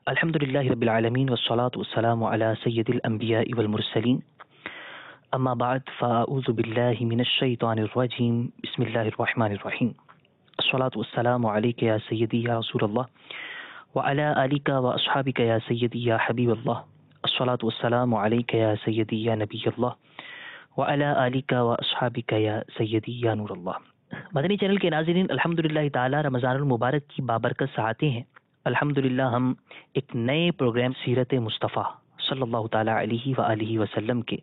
الحمد للہ رب العالمین والصلاة والسلام علی سید الانبیاء والمرسلین اما بعد فاعوذ باللہ من الشیطان الرجیم بسم اللہ الرحمن الرحیم الصلاة والسلام علیک یا سیدی یا رسول اللہ وعلی آلک واصحابک یا سیدی یا حبیب اللہ الصلاة والسلام علیک یا سیدی یا نبی اللہ وعلی آلک واصحابک یا سیدی یا نور اللہ۔ مدنی چینل کے ناظرین، الحمدللہ تعالی رمضان المبارک کی بابرکت ساعتیں ہیں۔ الحمدللہ ہم ایک نئے پروگرام سیرت مصطفیٰ صلی اللہ تعالی علیہ وآلہ وسلم کے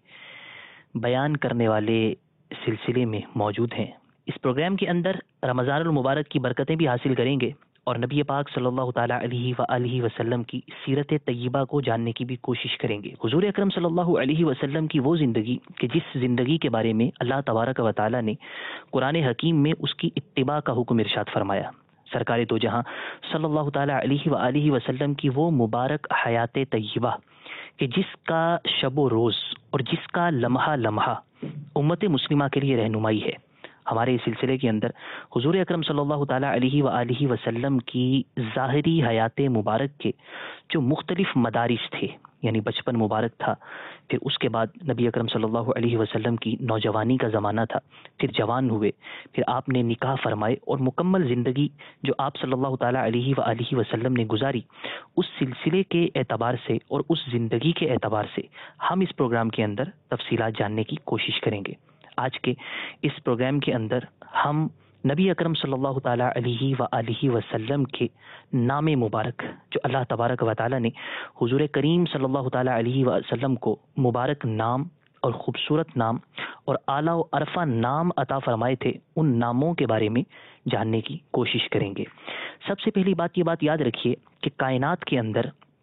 بیان کرنے والے سلسلے میں موجود ہیں۔ اس پروگرام کے اندر رمضان المبارک کی برکتیں بھی حاصل کریں گے اور نبی پاک صلی اللہ تعالی علیہ وآلہ وسلم کی سیرت طیبہ کو جاننے کی بھی کوشش کریں گے۔ حضور اکرم صلی اللہ علیہ وسلم کی وہ زندگی کہ جس زندگی کے بارے میں اللہ تبارک و تعالی نے قرآن حکیم میں اس کی اتباع کا حکم ارشاد فرمایا۔ سرکار دو جہاں صلی اللہ تعالی علیہ وآلہ وسلم کی وہ مبارک حیات طیبہ کہ جس کا شب و روز اور جس کا لمحہ لمحہ امت مسلمہ کے لیے رہنمائی ہے۔ ہمارے اس سلسلے کے اندر حضور اکرم صلی اللہ تعالی علیہ وآلہ وسلم کی ظاہری حیات مبارک کے جو مختلف مدارس تھے، یعنی بچپن مبارک تھا، پھر اس کے بعد نبی اکرم صلی اللہ علیہ وسلم کی نوجوانی کا زمانہ تھا، پھر جوان ہوئے، پھر آپ نے نکاح فرمائے اور مکمل زندگی جو آپ صلی اللہ تعالی علیہ وآلہ وسلم نے گزاری، اس سلسلے کے اعتبار سے اور اس زندگی کے اعتبار سے ہم اس پروگرام کے اندر تفصیلات جاننے کی کوشش کریں گے۔ آج کے اس پروگرام کے اندر ہم نبی اکرم صلی اللہ تعالی علیہ وآلہ وسلم کے نام مبارک جو اللہ تبارک و تعالی نے حضور کریم صلی اللہ تعالی علیہ وسلم کو مبارک نام اور خوبصورت نام اور اعلیٰ و عرفہ نام عطا فرمائے تھے، ان ناموں کے بارے میں جاننے کی کوشش کریں گے۔ سب سے پہلی بات یہ یاد رکھیے کہ کائنات کے اندر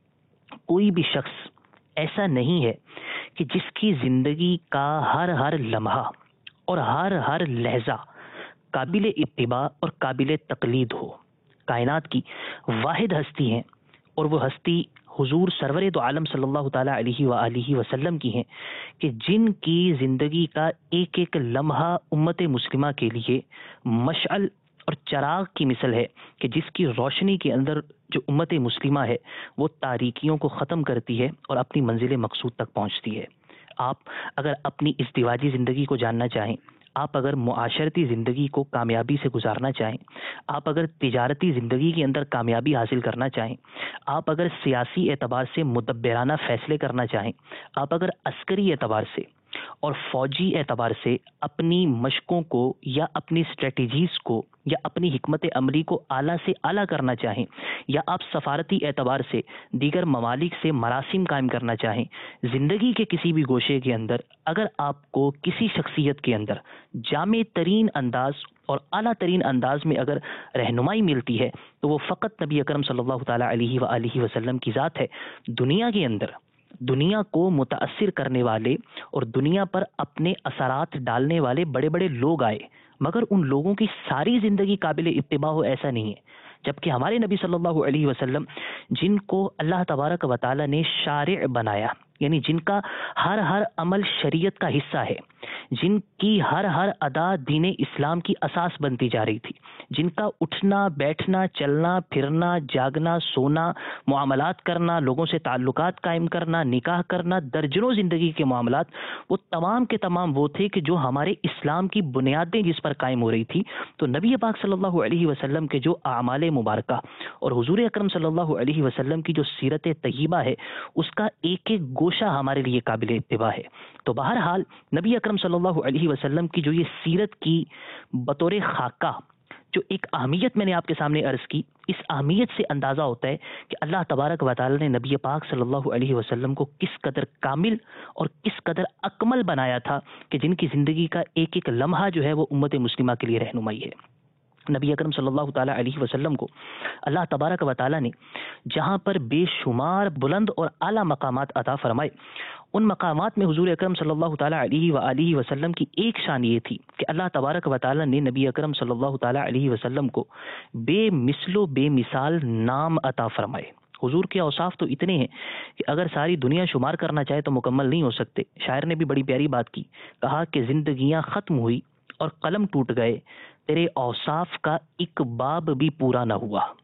کوئی بھی شخص ایسا نہیں ہے کہ جس کی زندگی کا ہر لمحہ اور ہر لحظہ قابل اتباع اور قابل تقلید ہو۔ کائنات کی واحد ہستی ہیں اور وہ ہستی حضور سرور دو عالم صلی اللہ تعالی علیہ وآلہ وسلم کی ہیں کہ جن کی زندگی کا ایک ایک لمحہ امت مسلمہ کے لیے مشعل اور چراغ کی مثل ہے کہ جس کی روشنی کے اندر جو امت مسلمہ ہے وہ تاریکیوں کو ختم کرتی ہے اور اپنی منزل مقصود تک پہنچتی ہے۔ آپ اگر اپنی ازدواجی زندگی کو جاننا چاہیں، آپ اگر معاشرتی زندگی کو کامیابی سے گزارنا چاہیں، آپ اگر تجارتی زندگی کے اندر کامیابی حاصل کرنا چاہیں، آپ اگر سیاسی اعتبار سے مدبرانہ فیصلے کرنا چاہیں، آپ اگر عسکری اعتبار سے اور فوجی اعتبار سے اپنی مشقوں کو یا اپنی اسٹریٹجیز کو یا اپنی حکمت عملی کو اعلیٰ سے اعلیٰ کرنا چاہیں، یا آپ سفارتی اعتبار سے دیگر ممالک سے مراسم قائم کرنا چاہیں، زندگی کے کسی بھی گوشے کے اندر اگر آپ کو کسی شخصیت کے اندر جامع ترین انداز اور اعلیٰ ترین انداز میں اگر رہنمائی ملتی ہے تو وہ فقط نبی اکرم صلی اللہ تعالی علیہ وآلہ وسلم کی ذات ہے۔ دنیا کے اندر دنیا کو متاثر کرنے والے اور دنیا پر اپنے اثرات ڈالنے والے بڑے بڑے لوگ آئے، مگر ان لوگوں کی ساری زندگی قابل اتباع ہو ایسا نہیں ہے، جبکہ ہمارے نبی صلی اللہ علیہ وسلم جن کو اللہ تبارک و تعالی نے شارع بنایا، یعنی جن کا ہر عمل شریعت کا حصہ ہے، جن کی ہر ادا دین اسلام کی اساس بنتی جا رہی تھی، جن کا اٹھنا بیٹھنا چلنا پھرنا جاگنا سونا معاملات کرنا لوگوں سے تعلقات قائم کرنا نکاح کرنا درجنوں زندگی کے معاملات وہ تمام کے تمام وہ تھے کہ جو ہمارے اسلام کی بنیادیں جس پر قائم ہو رہی تھی۔ تو نبی پاک صلی اللہ علیہ وسلم کے جو اعمال مبارکہ اور حضور اکرم صلی اللہ علیہ وسلم کی جو سیرت طیبہ ہے اس کا ایک ایک گوشہ ہمارے لیے قابل اتباع ہے۔ تو بہرحال نبی اکرم صلی اللہ علیہ وسلم کی جو یہ سیرت کی بطور خاکہ جو ایک اہمیت میں نے آپ کے سامنے عرض کی، اس اہمیت سے اندازہ ہوتا ہے کہ اللہ تبارک و تعالی نے نبی پاک صلی اللہ علیہ وسلم کو کس قدر کامل اور کس قدر اکمل بنایا تھا کہ جن کی زندگی کا ایک ایک لمحہ جو ہے وہ امت مسلمہ کے لیے رہنمائی ہے۔ نبی اکرم صلی اللہ تعالی علیہ وسلم کو اللہ تبارک و تعالی نے جہاں پر بے شمار بلند اور اعلیٰ مقامات عطا فرمائے، ان مقامات میں حضور اکرم صلی اللہ تعالی علیہ وآلہ وسلم کی ایک شان یہ تھی کہ اللہ تبارک و تعالی نے نبی اکرم صلی اللہ تعالی علیہ وسلم کو بے مثل و بے مثال نام عطا فرمائے۔ حضور کے اوصاف تو اتنے ہیں کہ اگر ساری دنیا شمار کرنا چاہے تو مکمل نہیں ہو سکتے۔ شاعر نے بھی بڑی پیاری بات کی، کہا کہ زندگیاں ختم ہوئی اور قلم ٹوٹ گئے، تیرے اوصاف کا ایک باب بھی پورا نہ ہوا۔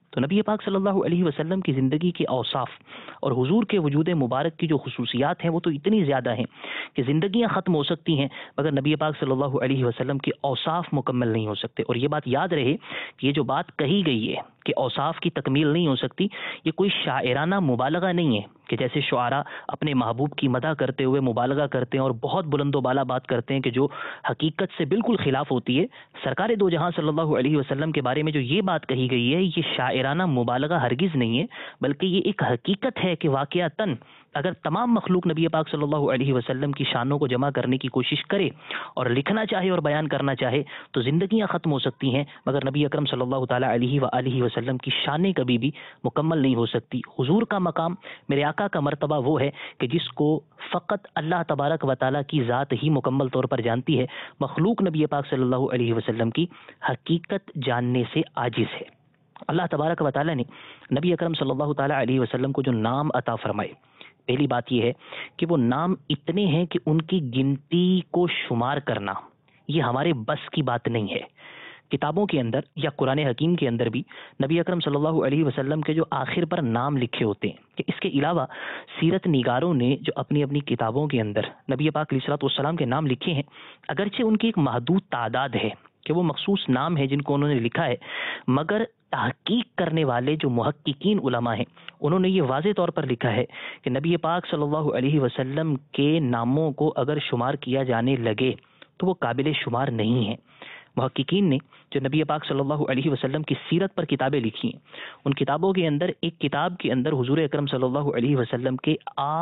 تو نبی پاک صلی اللہ علیہ وسلم کی زندگی کے اوصاف اور حضور کے وجود مبارک کی جو خصوصیات ہیں وہ تو اتنی زیادہ ہیں کہ زندگیاں ختم ہو سکتی ہیں مگر نبی پاک صلی اللہ علیہ وسلم کے اوصاف مکمل نہیں ہو سکتے. اور یہ بات یاد رہے کہ یہ جو بات کہی گئی ہے کہ اوصاف کی تکمیل نہیں ہو سکتی، یہ کوئی شاعرانہ مبالغہ نہیں ہے کہ جیسے شعراء اپنے محبوب کی مدح کرتے ہوئے مبالغہ کرتے ہیں اور بہت بلند و بالا بات کرتے ہیں کہ جو حقیقت سے بالکل خلاف ہوتی ہے. سرکار دو جہاں صلی اللہ علیہ وسلم کے بارے میں جو یہ بات کہی گئی ہے یہ شاعرانہ مبالغہ ہرگز نہیں ہے، بلکہ یہ ایک حقیقت ہے کہ واقعتاً اگر تمام مخلوق نبی پاک صلی اللہ علیہ وسلم کی شانوں کو جمع کرنے کی کوشش کرے اور لکھنا چاہے اور بیان کرنا چاہے تو زندگیاں ختم ہو سکتی ہیں مگر نبی اکرم صلی اللہ تعالیٰ علیہ وآلہ وسلم کی شانیں کبھی بھی مکمل نہیں ہو سکتی. حضور کا مقام، میرے آقا کا مرتبہ وہ ہے کہ جس کو فقط اللہ تبارک و تعالیٰ کی ذات ہی مکمل طور پر جانتی ہے. مخلوق نبی پاک صلی اللہ علیہ وسلم کی حقیقت جاننے سے عاجز ہے. اللہ تبارک و تعالیٰ نے نبی اکرم صلی اللہ تعالیٰ علیہ وسلم کو جو نام عطا فرمائے، پہلی بات یہ ہے کہ وہ نام اتنے ہیں کہ ان کی گنتی کو شمار کرنا یہ ہمارے بس کی بات نہیں ہے. کتابوں کے اندر یا قرآن حکیم کے اندر بھی نبی اکرم صلی اللہ علیہ وسلم کے جو آخر پر نام لکھے ہوتے ہیں کہ اس کے علاوہ سیرت نگاروں نے جو اپنی اپنی کتابوں کے اندر نبی پاک علیہ الصلوۃ والسلام کے نام لکھے ہیں، اگرچہ ان کی ایک محدود تعداد ہے کہ وہ مخصوص نام ہیں جن کو انہوں نے لکھا ہے، مگر تحقیق کرنے والے جو محققین علماء ہیں انہوں نے یہ واضح طور پر لکھا ہے کہ نبی پاک صلی اللہ علیہ وسلم کے ناموں کو اگر شمار کیا جانے لگے تو وہ قابل شمار نہیں ہیں. محققین نے جو نبی پاک صلی اللہ علیہ وسلم کی سیرت پر کتابیں لکھی ہیں، ان کتابوں کے اندر ایک کتاب کے اندر حضور اکرم صلی اللہ علیہ وسلم کے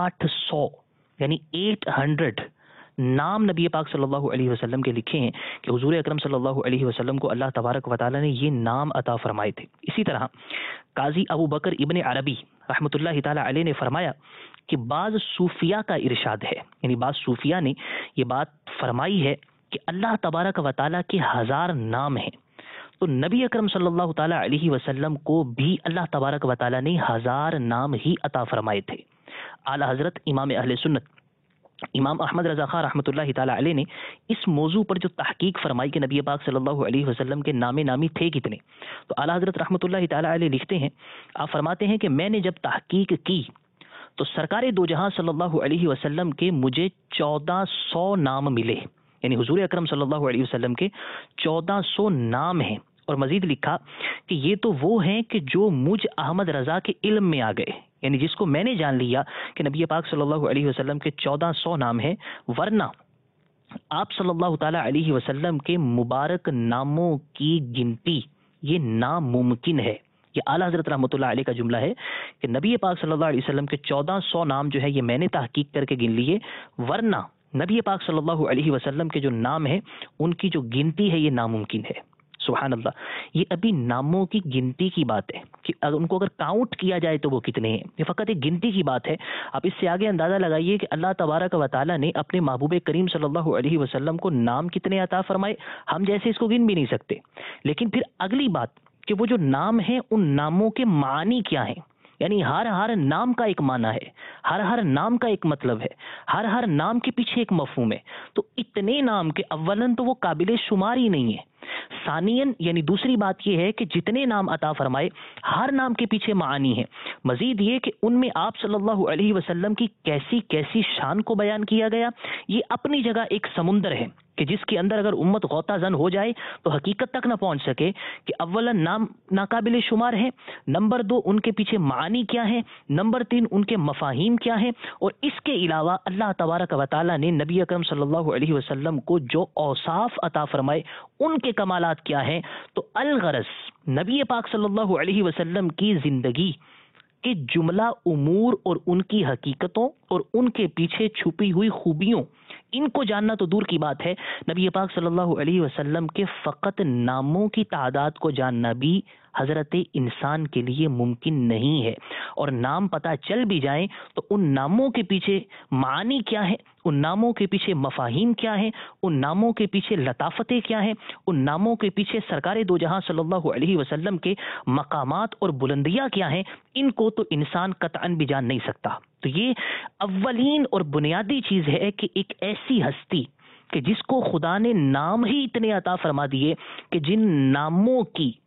800 یعنی 800 نام نبی پاک صلی اللہ علیہ وسلم کے لکھے ہیں کہ حضور اکرم صلی اللہ علیہ وسلم کو اللہ تبارک و تعالیٰ نے یہ نام عطا فرمائے تھے. اسی طرح قاضی ابو بکر ابن عربی رحمۃ اللہ تعالیٰ علیہ نے فرمایا کہ بعض صوفیاء کا ارشاد ہے، یعنی بعض صوفیاء نے یہ بات فرمائی ہے کہ اللہ تبارک و تعالیٰ کے 1000 نام ہیں، تو نبی اکرم صلی اللہ تعالیٰ علیہ وسلم کو بھی اللہ تبارک و تعالیٰ نے 1000 نام ہی عطا فرمائے تھے. اعلی حضرت امام اہل سنت امام احمد رضا خان رحمۃ اللہ تعالیٰ علیہ نے اس موضوع پر جو تحقیق فرمائی کہ نبی پاک صلی اللہ علیہ وسلم کے نام نامی تھے کتنے، تو اعلی حضرت رحمۃ اللہ تعالیٰ علیہ لکھتے ہیں، آپ فرماتے ہیں کہ میں نے جب تحقیق کی تو سرکار دو جہاں صلی اللہ علیہ وسلم کے مجھے 1400 نام ملے، یعنی حضور اکرم صلی اللہ علیہ وسلم کے 1400 نام ہیں. اور مزید لکھا کہ یہ تو وہ ہیں کہ جو مجھ احمد رضا کے علم میں آ گئے، یعنی جس کو میں نے جان لیا کہ نبی پاک صلی اللہ علیہ وسلم کے 1400 نام ہیں، ورنہ آپ صلی اللہ تعالیٰ علیہ وسلم کے مبارک ناموں کی گنتی یہ ناممکن ہے. یہ اعلیٰ حضرت رحمۃ اللہ علیہ کا جملہ ہے کہ نبی پاک صلی اللہ علیہ وسلم کے 1400 نام جو ہے یہ میں نے تحقیق کر کے گن لیے، ورنہ نبی پاک صلی اللہ علیہ وسلم کے جو نام ہیں ان کی جو گنتی ہے یہ ناممکن ہے. سبحان اللہ، یہ ابھی ناموں کی گنتی کی بات ہے کہ ان کو اگر کاؤنٹ کیا جائے تو وہ کتنے ہیں، یہ فقط ایک گنتی کی بات ہے. آپ اس سے آگے اندازہ لگائیے کہ اللہ تبارک و تعالیٰ نے اپنے محبوب کریم صلی اللہ علیہ وسلم کو نام کتنے عطا فرمائے، ہم جیسے اس کو گن بھی نہیں سکتے. لیکن پھر اگلی بات کہ وہ جو نام ہیں ان ناموں کے معنی کیا ہیں، یعنی ہر نام کا ایک معنی ہے، ہر نام کا ایک مطلب ہے، ہر نام کے پیچھے ایک مفہوم ہے. تو اتنے نام کے اولاً تو وہ قابل شمار ہی نہیں ہے، ثانیاً یعنی دوسری بات یہ ہے کہ جتنے نام عطا فرمائے ہر نام کے پیچھے معانی ہے. مزید یہ کہ ان میں آپ صلی اللہ علیہ وسلم کی کیسی کیسی شان کو بیان کیا گیا، یہ اپنی جگہ ایک سمندر ہے کہ جس کے اندر اگر امت غوطہ زن ہو جائے تو حقیقت تک نہ پہنچ سکے کہ اولا نام ناقابل شمار ہے، نمبر 2 ان کے پیچھے معانی کیا ہے، نمبر 3 ان کے مفاہیم کیا ہیں، اور اس کے علاوہ اللہ تبارک و تعالیٰ نے نبی اکرم صلی اللہ علیہ وسلم کو جو اوصاف عطا فرمائے ان کے کمالات کیا ہیں. تو الغرض نبی پاک صلی اللہ علیہ وسلم کی زندگی کے جملہ امور اور ان کی حقیقتوں اور ان کے پیچھے چھپی ہوئی خوبیوں ان کو جاننا تو دور کی بات ہے، نبی پاک صلی اللہ علیہ وسلم کے فقط ناموں کی تعداد کو جاننا بھی حضرت انسان کے لیے ممکن نہیں ہے. اور نام پتہ چل بھی جائیں تو ان ناموں کے پیچھے معانی کیا ہے، ان ناموں کے پیچھے مفاہیم کیا ہیں، ان ناموں کے پیچھے لطافتیں کیا ہیں، ان ناموں کے پیچھے سرکار دو جہاں صلی اللہ علیہ وسلم کے مقامات اور بلندیاں کیا ہیں، ان کو تو انسان قطعاً بھی جان نہیں سکتا. تو یہ اولین اور بنیادی چیز ہے کہ ایک ایسی ہستی کہ جس کو خدا نے نام ہی اتنے عطا فرما دیے کہ جن ناموں کی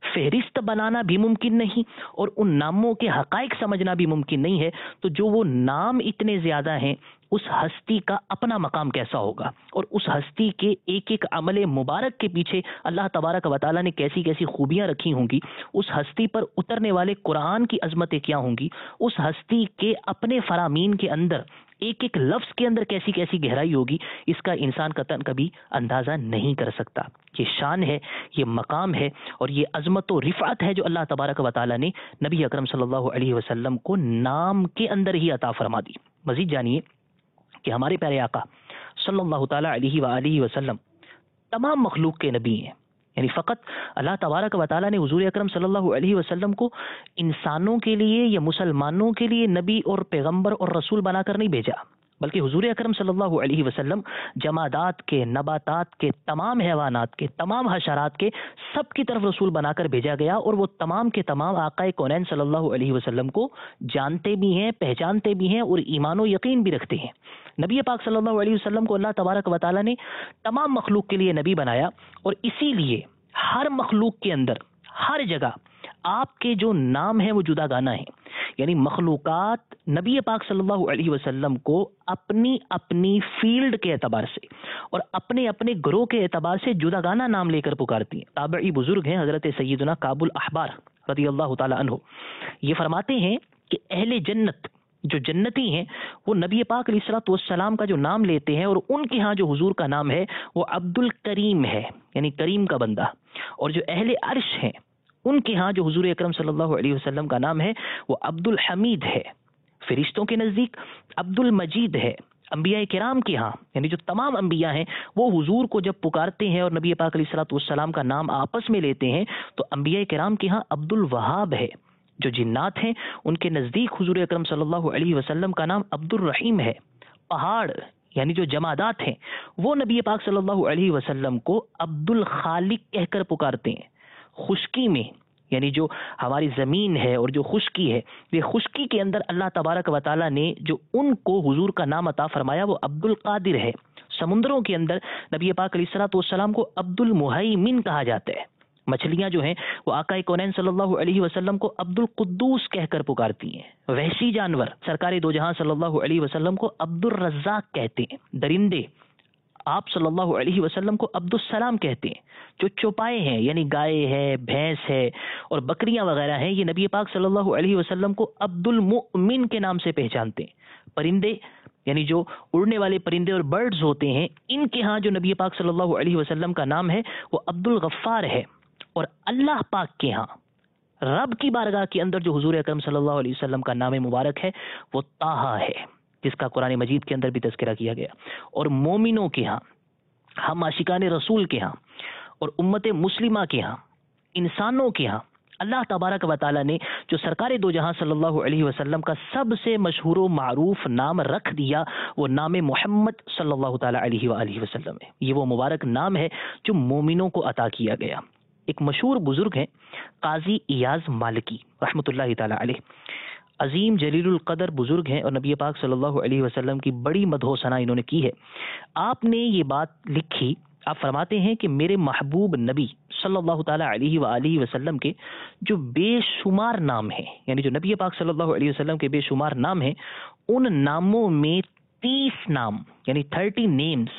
فہرست بنانا بھی ممکن نہیں اور ان ناموں کے حقائق سمجھنا بھی ممکن نہیں ہے، تو جو وہ نام اتنے زیادہ ہیں اس ہستی کا اپنا مقام کیسا ہوگا، اور اس ہستی کے ایک ایک عمل مبارک کے پیچھے اللہ تبارک و تعالیٰ نے کیسی کیسی خوبیاں رکھی ہوں گی، اس ہستی پر اترنے والے قرآن کی عظمتیں کیا ہوں گی، اس ہستی کے اپنے فرامین کے اندر ایک ایک لفظ کے اندر کیسی کیسی گہرائی ہوگی، اس کا انسان قطعاً کبھی اندازہ نہیں کر سکتا۔ یہ شان ہے، یہ مقام ہے، اور یہ عظمت و رفعت ہے جو اللہ تبارک و تعالیٰ نے نبی اکرم صلی اللہ علیہ وسلم کو نام کے اندر ہی عطا فرما دی۔ مزید جانیے کہ ہمارے پیارے آقا صلی اللہ تعالیٰ علیہ وآلہ وسلم تمام مخلوق کے نبی ہیں، یعنی فقط اللہ تبارک و تعالیٰ نے حضور اکرم صلی اللہ علیہ وسلم کو انسانوں کے لیے یا مسلمانوں کے لیے نبی اور پیغمبر اور رسول بنا کر نہیں بھیجا، بلکہ حضور اکرم صلی اللہ علیہ وسلم جمادات کے، نباتات کے، تمام حیوانات کے، تمام حشرات کے سب کی طرف رسول بنا کر بھیجا گیا، اور وہ تمام کے تمام آقائے کونین صلی اللہ علیہ وسلم کو جانتے بھی ہیں، پہچانتے بھی ہیں اور ایمان و یقین بھی رکھتے ہیں۔ نبی پاک صلی اللہ علیہ وسلم کو اللہ تبارک و تعالیٰ نے تمام مخلوق کے لیے نبی بنایا، اور اسی لیے ہر مخلوق کے اندر ہر جگہ آپ کے جو نام ہیں وہ جدا گانا ہیں، یعنی مخلوقات نبی پاک صلی اللہ علیہ وسلم کو اپنی اپنی فیلڈ کے اعتبار سے اور اپنے اپنے گروہ کے اعتبار سے جدا گانا نام لے کر پکارتی ہیں۔ تابعی بزرگ ہیں حضرت سیدنا کعب الاحبار رضی اللہ تعالی عنہ، یہ فرماتے ہیں کہ اہل جنت جو جنتی ہیں وہ نبی پاک علیہ الصلوۃ والسلام کا جو نام لیتے ہیں، اور ان کے ہاں جو حضور کا نام ہے وہ عبد الکریم ہے، یعنی کریم کا بندہ، اور جو اہل عرش ہیں ان کے ہاں جو حضور اکرم صلی اللہ علیہ وسلم کا نام ہے وہ عبد الحمید ہے، فرشتوں کے نزدیک عبد المجید ہے، انبیاء کرام کے ہاں یعنی جو تمام انبیاء ہیں وہ حضور کو جب پکارتے ہیں اور نبی پاک علیہ الصلوۃ والسلام کا نام آپس میں لیتے ہیں تو انبیاء کرام کے ہاں عبد الوہاب ہے، جو جنات ہیں ان کے نزدیک حضور اکرم صلی اللہ علیہ وسلم کا نام عبد الرحیم ہے، پہاڑ یعنی جو جمادات ہیں وہ نبی پاک صلی اللہ علیہ وسلم کو عبد الخالق کہہ کر پکارتے ہیں، خشکی میں یعنی جو ہماری زمین ہے اور جو خشکی ہے، یہ خشکی کے اندر اللہ تبارک و تعالیٰ نے جو ان کو حضور کا نام عطا فرمایا وہ عبد القادر ہے، سمندروں کے اندر نبی پاک علیہ الصلوۃ والسلام کو عبد المہیمن کہا جاتا ہے، مچھلیاں جو ہیں وہ آقا کونین صلی اللہ علیہ وسلم کو عبد القدوس کہہ کر پکارتی ہیں، وحشی جانور سرکار دو جہاں صلی اللہ علیہ وسلم کو عبد الرزاق کہتے ہیں، درندے آپ صلی اللہ علیہ وسلم کو عبد السلام کہتے ہیں، جو چوپائے ہیں یعنی گائے ہے، بھینس ہے اور بکریاں وغیرہ ہیں، یہ نبی پاک صلی اللہ علیہ وسلم کو عبد المؤمن کے نام سے پہچانتے ہیں، پرندے یعنی جو اڑنے والے پرندے اور برڈز ہوتے ہیں ان کے ہاں جو نبی پاک صلی اللہ علیہ وسلم کا نام ہے وہ عبد الغفار ہے، اور اللہ پاک کے ہاں رب کی بارگاہ کے اندر جو حضور اکرم صلی اللہ علیہ وسلم کا نام مبارک ہے وہ طٰہٰ ہے، جس کا قرآن مجید کے اندر بھی تذکرہ کیا گیا، اور مومنوں کے ہاں، ہم عاشقان رسول کے ہاں اور امت مسلمہ کے ہاں، انسانوں کے ہاں اللہ تبارک و تعالیٰ نے جو سرکار دو جہاں صلی اللہ علیہ وسلم کا سب سے مشہور و معروف نام رکھ دیا وہ نام محمد صلی اللہ تعالیٰ علیہ وآلہ وسلم ہے، یہ وہ مبارک نام ہے جو مومنوں کو عطا کیا گیا۔ ایک مشہور بزرگ ہیں قاضی ایاز مالکی رحمۃ اللہ تعالیٰ علیہ، عظیم جلیل القدر بزرگ ہیں اور نبی پاک صلی اللہ علیہ وسلم کی بڑی مدح و ثنا انہوں نے کی ہے۔ آپ نے یہ بات لکھی، آپ فرماتے ہیں کہ میرے محبوب نبی صلی اللہ تعالیٰ علیہ وآلہ وسلم کے جو بے شمار نام ہیں، یعنی جو نبی پاک صلی اللہ علیہ وسلم کے بے شمار نام ہیں، ان ناموں میں 30 نام یعنی 30 نیمز،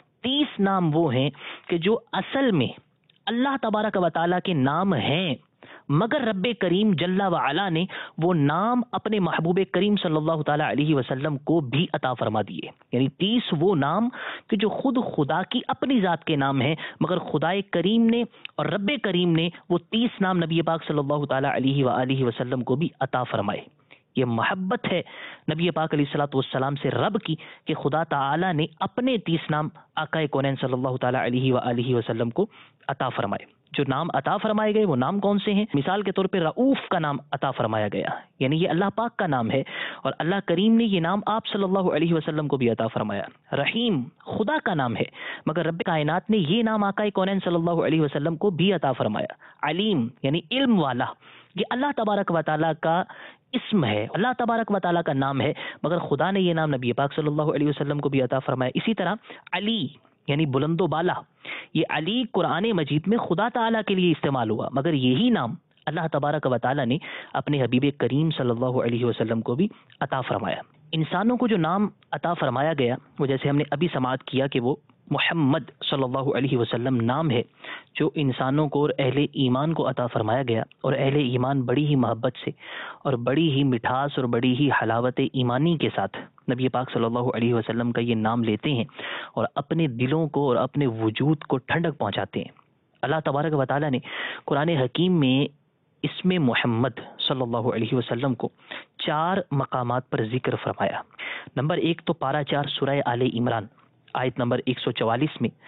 30 نام وہ ہیں کہ جو اصل میں اللہ تبارک و تعالیٰ کے نام ہیں، مگر رب کریم جل وعلا نے وہ نام اپنے محبوب کریم صلی اللہ تعالیٰ علیہ وسلم کو بھی عطا فرما دیے، یعنی 30 وہ نام کہ جو خود خدا کی اپنی ذات کے نام ہیں، مگر خدائے کریم نے اور رب کریم نے وہ 30 نام نبی پاک صلی اللہ تعالیٰ علیہ وآلہ وسلم کو بھی عطا فرمائے۔ یہ محبت ہے نبی پاک علیہ الصلوۃ والسلام سے رب کی کہ خدا تعالی نے اپنے 30 نام آقا کونین صلی اللہ تعالیٰ علیہ وآلہ وسلم کو عطا فرمائے۔ جو نام عطا فرمائے گئے وہ نام کون سے ہیں؟ مثال کے طور پہ رؤوف کا نام عطا فرمایا گیا، یعنی یہ اللہ پاک کا نام ہے، اور اللہ کریم نے یہ نام آپ صلی اللہ علیہ وسلم کو بھی عطا فرمایا۔ رحیم خدا کا نام ہے، مگر رب کائنات نے یہ نام آقا کونین صلی اللہ علیہ وسلم کو بھی عطا فرمایا۔ علیم یعنی علم والا، یہ اللہ تبارک و تعالیٰ کا اسم ہے، اللہ تبارک و تعالیٰ کا نام ہے، مگر خدا نے یہ نام نبی پاک صلی اللہ علیہ وسلم کو بھی عطا فرمایا۔ اسی طرح علی یعنی بلند و بالا، یہ علی قرآن مجید میں خدا تعالیٰ کے لیے استعمال ہوا، مگر یہی نام اللہ تبارک و تعالیٰ نے اپنے حبیب کریم صلی اللہ علیہ وسلم کو بھی عطا فرمایا۔ انسانوں کو جو نام عطا فرمایا گیا وہ جیسے ہم نے ابھی سماعت کیا کہ وہ محمد صلی اللہ علیہ وسلم نام ہے جو انسانوں کو اور اہل ایمان کو عطا فرمایا گیا، اور اہل ایمان بڑی ہی محبت سے اور بڑی ہی مٹھاس اور بڑی ہی حلاوت ایمانی کے ساتھ نبی پاک صلی اللہ علیہ وسلم کا یہ نام لیتے ہیں اور اپنے دلوں کو اور اپنے وجود کو ٹھنڈک پہنچاتے ہیں۔ اللہ تبارک و تعالیٰ نے قرآن حکیم میں اسم محمد صلی اللہ علیہ وسلم کو 4 مقامات پر ذکر فرمایا۔ نمبر 1 تو پارہ 4 سورہ آل عمران آیت نمبر 144 میں،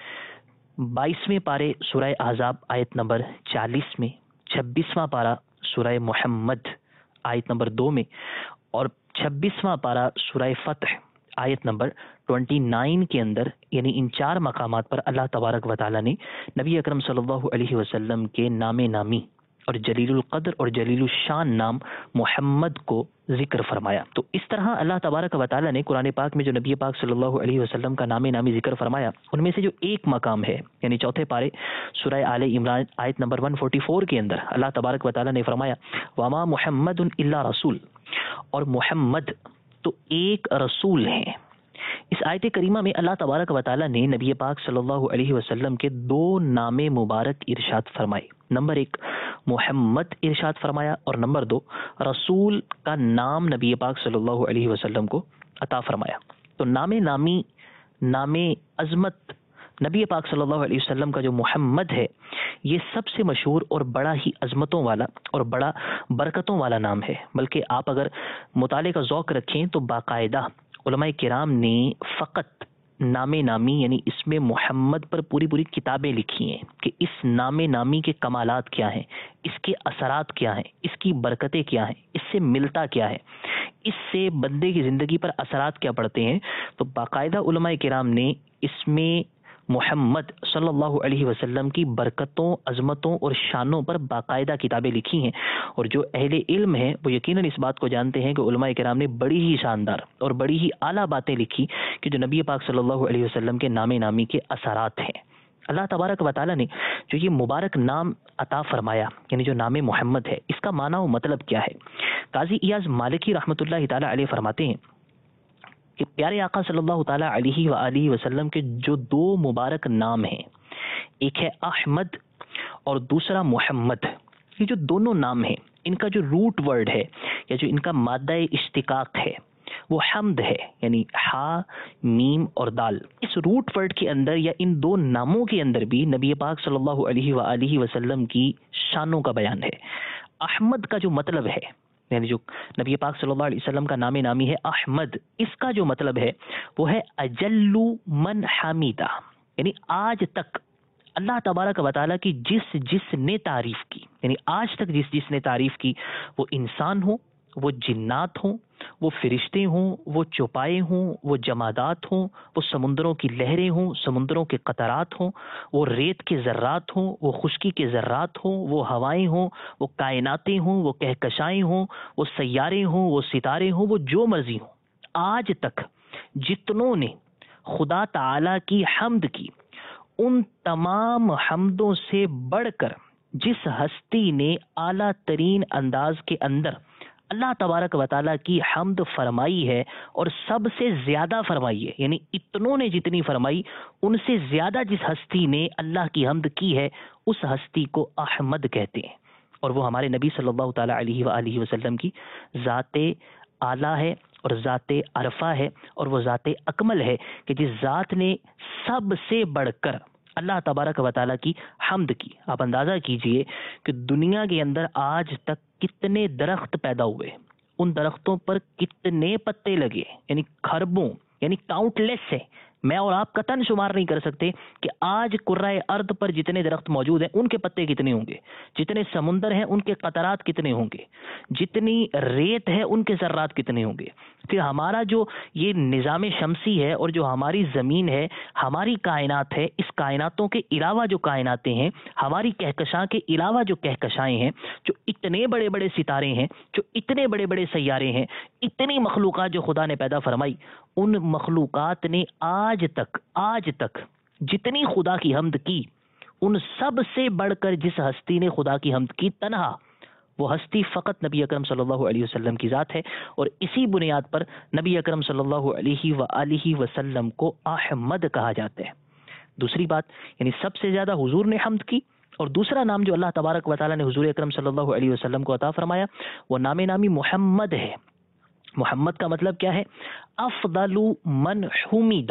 22ویں پارے سورہ احزاب آیت نمبر 40 میں، 26واں پارہ سورہ محمد آیت نمبر 2 میں، اور 26واں پارہ سورہ فتح آیت نمبر 29 کے اندر، یعنی ان 4 مقامات پر اللہ تبارک و تعالیٰ نے نبی اکرم صلی اللہ علیہ وسلم کے نام نامی اور جلیل القدر اور جلیل الشان نام محمد کو ذکر فرمایا۔ تو اس طرح اللہ تبارک و تعالیٰ نے قرآن پاک میں جو نبی پاک صلی اللہ علیہ وسلم کا نام نامی ذکر فرمایا، ان میں سے جو ایک مقام ہے یعنی 4 پارے سورہ آل عمران آیت نمبر 144 کے اندر اللہ تبارک و تعالیٰ نے فرمایا وما محمد الا رسول، اور محمد تو ایک رسول ہیں۔ اس آیت کریمہ میں اللہ تبارک و تعالیٰ نے نبی پاک صلی اللہ علیہ وسلم کے 2 نام مبارک ارشاد فرمائے۔ نمبر 1 محمد ارشاد فرمایا، اور نمبر 2 رسول کا نام نبی پاک صلی اللہ علیہ وسلم کو عطا فرمایا۔ تو نام نامی، نام عظمت نبی پاک صلی اللہ علیہ وسلم کا جو محمد ہے، یہ سب سے مشہور اور بڑا ہی عظمتوں والا اور بڑا برکتوں والا نام ہے۔ بلکہ آپ اگر مطالعے کا ذوق رکھیں تو باقاعدہ علماء کرام نے فقط نام نامی یعنی اسم محمد پر پوری کتابیں لکھی ہیں کہ اس نام نامی کے کمالات کیا ہیں، اس کے اثرات کیا ہیں، اس کی برکتیں کیا ہیں، اس سے ملتا کیا ہے، اس سے بندے کی زندگی پر اثرات کیا پڑتے ہیں۔ تو باقاعدہ علماء کرام نے اس میں محمد صلی اللہ علیہ وسلم کی برکتوں، عظمتوں اور شانوں پر باقاعدہ کتابیں لکھی ہیں، اور جو اہل علم ہیں وہ یقیناً اس بات کو جانتے ہیں کہ علماء کرام نے بڑی ہی شاندار اور بڑی ہی اعلیٰ باتیں لکھی کہ جو نبی پاک صلی اللہ علیہ وسلم کے نام نامی کے اثرات ہیں۔ اللہ تبارک و تعالیٰ نے جو یہ مبارک نام عطا فرمایا یعنی جو نام محمد ہے، اس کا معنی و مطلب کیا ہے؟ قاضی ایاز مالکی رحمۃ اللہ تعالی علیہ فرماتے ہیں کہ پیارے آقا صلی اللہ تعالیٰ علیہ وآلہ وسلم کے جو 2 مبارک نام ہیں، ایک ہے احمد اور دوسرا محمد، یہ جو دونوں نام ہیں ان کا جو روٹ ورڈ ہے یا جو ان کا مادہ اشتقاق ہے وہ حمد ہے، یعنی ہا، میم اور دال۔ اس روٹ ورڈ کے اندر یا ان 2 ناموں کے اندر بھی نبی پاک صلی اللہ علیہ وآلہ وسلم کی شانوں کا بیان ہے۔ احمد کا جو مطلب ہے یعنی جو نبی پاک صلی اللہ علیہ وسلم کا نام نامی ہے احمد، اس کا جو مطلب ہے وہ ہے اجل من حمیدہ، یعنی آج تک اللہ تبارک و تعالیٰ کی جس نے تعریف کی، یعنی آج تک جس نے تعریف کی، وہ انسان ہوں، وہ جنات ہوں، وہ فرشتے ہوں، وہ چوپائے ہوں، وہ جمادات ہوں، وہ سمندروں کی لہریں ہوں، سمندروں کے قطرات ہوں، وہ ریت کے ذرات ہوں، وہ خشکی کے ذرات ہوں، وہ ہوائیں ہوں، وہ کائناتیں ہوں، وہ کہکشائیں ہوں، وہ سیارے ہوں، وہ ستارے ہوں، وہ جو مرضی ہوں، آج تک جتنوں نے خدا تعالی کی حمد کی، ان تمام حمدوں سے بڑھ کر جس ہستی نے اعلیٰ ترین انداز کے اندر اللہ تبارک و تعالیٰ کی حمد فرمائی ہے اور سب سے زیادہ فرمائی ہے، یعنی اتنوں نے جتنی فرمائی ان سے زیادہ جس ہستی نے اللہ کی حمد کی ہے، اس ہستی کو احمد کہتے ہیں، اور وہ ہمارے نبی صلی اللہ تعالیٰ علیہ وآلہ وسلم کی ذات اعلیٰ ہے اور ذات عرفہ ہے، اور وہ ذات اکمل ہے کہ جس ذات نے سب سے بڑھ کر اللہ تبارک و تعالیٰ کی حمد کی۔ آپ اندازہ کیجئے کہ دنیا کے اندر آج تک کتنے درخت پیدا ہوئے، ان درختوں پر کتنے پتے لگے، یعنی خربوں، یعنی کاؤنٹ لیس ہے، میں اور آپ قطعاً شمار نہیں کر سکتے کہ آج کرۂ ارض پر جتنے درخت موجود ہیں ان کے پتے کتنے ہوں گے، جتنے سمندر ہیں ان کے قطرات کتنے ہوں گے، جتنی ریت ہے ان کے ذرات کتنے ہوں گے۔ پھر ہمارا جو یہ نظام شمسی ہے اور جو ہماری زمین ہے، ہماری کائنات ہے، اس کائناتوں کے علاوہ جو کائناتیں ہیں، ہماری کہکشاں کے علاوہ جو کہکشائیں ہیں، جو اتنے بڑے بڑے ستارے ہیں، جو اتنے بڑے بڑے سیارے ہیں، اتنی مخلوقات جو خدا نے پیدا فرمائی، ان مخلوقات نے آج تک جتنی خدا کی حمد کی ان سب سے بڑھ کر جس ہستی نے خدا کی حمد کی تنہا، وہ ہستی فقط نبی اکرم صلی اللہ علیہ وسلم کی ذات ہے، اور اسی بنیاد پر نبی اکرم صلی اللہ علیہ وآلہ وسلم کو احمد کہا جاتا ہے۔ دوسری بات، یعنی سب سے زیادہ حضور نے حمد کی، اور دوسرا نام جو اللہ تبارک و تعالیٰ نے حضور اکرم صلی اللہ علیہ وسلم کو عطا فرمایا وہ نام نامی محمد ہے۔ محمد کا مطلب کیا ہے؟ افضل من حمیدہ،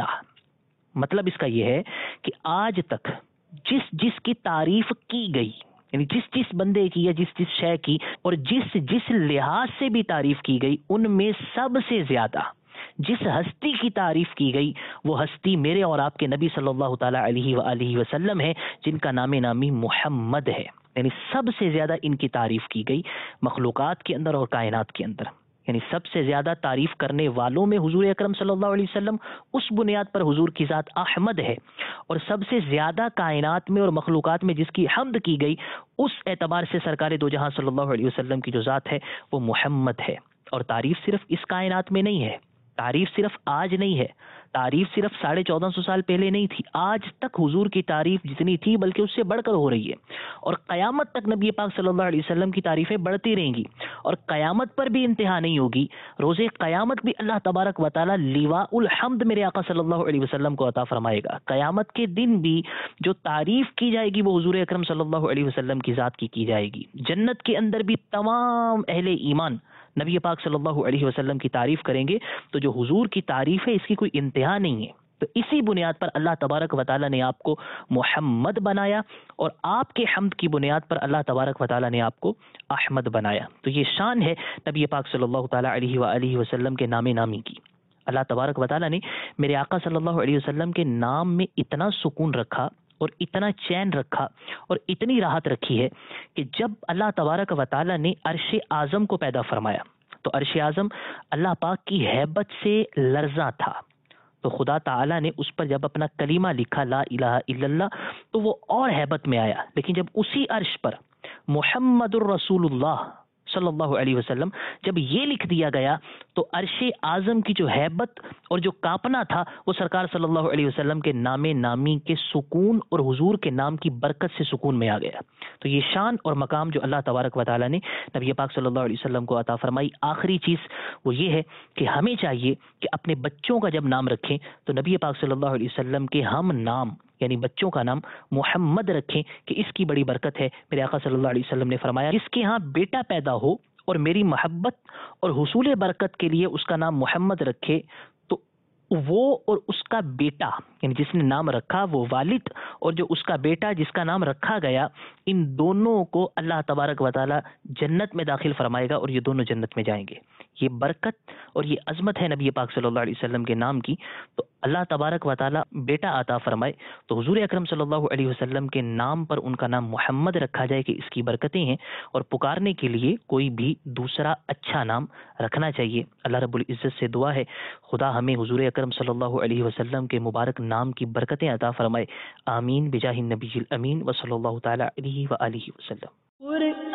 مطلب اس کا یہ ہے کہ آج تک جس جس کی تعریف کی گئی، یعنی جس جس بندے کی یا جس جس شے کی اور جس جس لحاظ سے بھی تعریف کی گئی، ان میں سب سے زیادہ جس ہستی کی تعریف کی گئی وہ ہستی میرے اور آپ کے نبی صلی اللہ تعالیٰ علیہ وآلہ وسلم ہے، جن کا نام نامی محمد ہے۔ یعنی سب سے زیادہ ان کی تعریف کی گئی مخلوقات کے اندر اور کائنات کے اندر، یعنی سب سے زیادہ تعریف کرنے والوں میں حضور اکرم صلی اللہ علیہ وسلم، اس بنیاد پر حضور کی ذات احمد ہے، اور سب سے زیادہ کائنات میں اور مخلوقات میں جس کی حمد کی گئی اس اعتبار سے سرکار دو جہاں صلی اللہ علیہ وسلم کی جو ذات ہے وہ محمد ہے۔ اور تعریف صرف اس کائنات میں نہیں ہے، تعریف صرف آج نہیں ہے، تعریف صرف 1450 سال پہلے نہیں تھی، آج تک حضور کی تعریف جتنی تھی بلکہ اس سے بڑھ کر ہو رہی ہے، اور قیامت تک نبی پاک صلی اللہ علیہ وسلم کی تعریفیں بڑھتی رہیں گی، اور قیامت پر بھی انتہا نہیں ہوگی۔ روز قیامت بھی اللہ تبارک و تعالی لواء الحمد میرے آقا صلی اللہ علیہ وسلم کو عطا فرمائے گا۔ قیامت کے دن بھی جو تعریف کی جائے گی وہ حضور اکرم صلی اللہ علیہ وسلم کی ذات کی جائے گی۔ جنت کے اندر بھی تمام اہل ایمان نبی پاک صلی اللہ علیہ وسلم کی تعریف کریں گے، تو جو حضور کی تعریف ہے اس کی کوئی انتہا نہیں ہے۔ تو اسی بنیاد پر اللہ تبارک و تعالیٰ نے آپ کو محمد بنایا، اور آپ کے حمد کی بنیاد پر اللہ تبارک و تعالیٰ نے آپ کو احمد بنایا۔ تو یہ شان ہے نبی پاک صلی اللہ تعالیٰ علیہ وآلہ وسلم کے نام نامی کی۔ اللہ تبارک و تعالیٰ نے میرے آقا صلی اللہ علیہ وسلم کے نام میں اتنا سکون رکھا اور اتنا چین رکھا اور اتنی راحت رکھی ہے کہ جب اللہ تبارک و تعالیٰ نے عرش اعظم کو پیدا فرمایا تو عرش اعظم اللہ پاک کی ہیبت سے لرزاں تھا، تو خدا تعالیٰ نے اس پر جب اپنا کلمہ لکھا لا الہ الا اللہ تو وہ اور ہیبت میں آیا، لیکن جب اسی عرش پر محمد الرسول اللہ صلی اللہ علیہ وسلم جب یہ لکھ دیا گیا تو عرش اعظم کی جو ہیبت اور جو کانپنا تھا وہ سرکار صلی اللہ علیہ وسلم کے نام نامی کے سکون اور حضور کے نام کی برکت سے سکون میں آ گیا۔ تو یہ شان اور مقام جو اللہ تبارک و تعالیٰ نے نبی پاک صلی اللہ علیہ وسلم کو عطا فرمائی۔ آخری چیز وہ یہ ہے کہ ہمیں چاہیے کہ اپنے بچوں کا جب نام رکھیں تو نبی پاک صلی اللہ علیہ وسلم کے ہم نام یعنی بچوں کا نام محمد رکھیں، کہ اس کی بڑی برکت ہے۔ میرے آقا صلی اللہ علیہ وسلم نے فرمایا جس کے ہاں بیٹا پیدا ہو اور میری محبت اور حصول برکت کے لیے اس کا نام محمد رکھے تو وہ اور اس کا بیٹا یعنی جس نے نام رکھا وہ والد اور جو اس کا بیٹا جس کا نام رکھا گیا، ان دونوں کو اللہ تبارک و تعالی جنت میں داخل فرمائے گا اور یہ دونوں جنت میں جائیں گے۔ یہ برکت اور یہ عظمت ہے نبی پاک صلی اللہ علیہ وسلم کے نام کی۔ تو اللہ تبارک و تعالی بیٹا عطا فرمائے تو حضور اکرم صلی اللہ علیہ وسلم کے نام پر ان کا نام محمد رکھا جائے کہ اس کی برکتیں ہیں، اور پکارنے کے لیے کوئی بھی دوسرا اچھا نام رکھنا چاہیے۔ اللہ رب العزت سے دعا ہے خدا ہمیں حضور اکرم صلی اللہ علیہ وسلم کے مبارک نام کی برکتیں عطا فرمائے۔ آمین بجاہ النبی الامین و صلی اللہ تعالی علیہ وآلہ وسلم۔